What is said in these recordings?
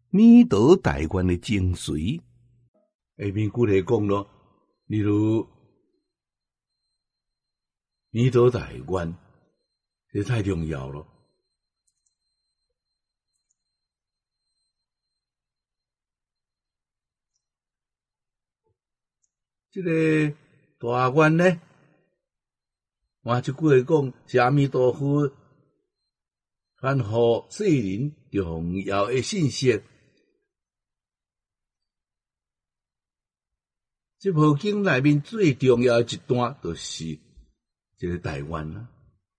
弥陀大愿的精髓。下面举例讲咯，例如弥陀大愿，这太重要了。这个大愿呢，换一句话讲，是阿弥陀佛传予世人重要的信息。这部经内面最重要的一段，就是这个大愿啦。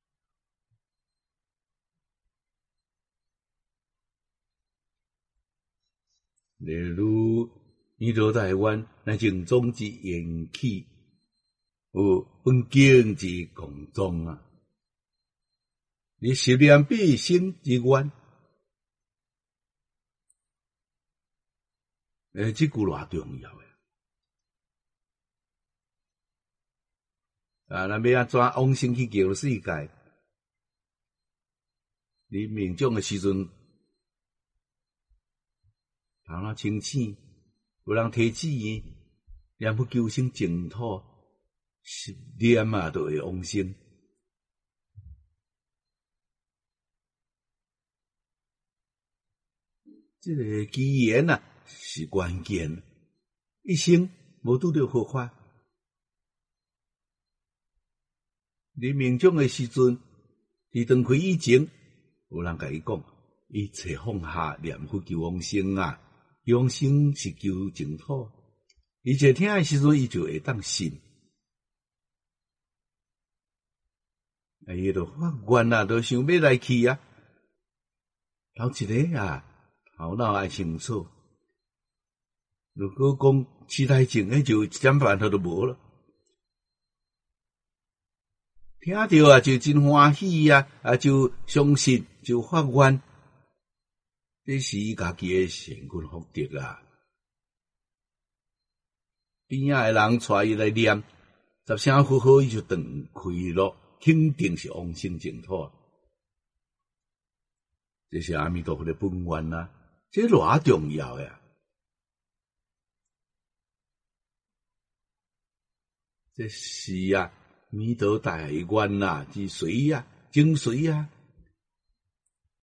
例如弥陀大愿，乃正宗之缘起，有本经之共宗啊。你十念必生之愿，这句偌重要诶！咱要安怎往生去极乐世界？你命中诶时阵，头脑清醒，有人提旨意，念佛求生净土，十念啊就会往生。这个机缘啊是关键，一生无拄到佛法，你命中诶时阵，伫断开以前，有人甲伊讲，一切放下念佛求往生啊，往生是求净土。伊一听诶时阵，伊就会当信。伊就发愿啊，就想要来去啊。头一个啊，头脑爱清楚。如果讲痴呆症，迄就一点办法都无了。听到啊，就真欢喜啊，就相信，就发愿，这是伊家己诶善根福德啊。边仔诶人带伊来念，十声好好，伊就断开咯，肯定是往生净土。这是阿弥陀佛的本愿啊，这偌重要呀！这是啊，弥陀大愿啊之髓啊，精髓啊。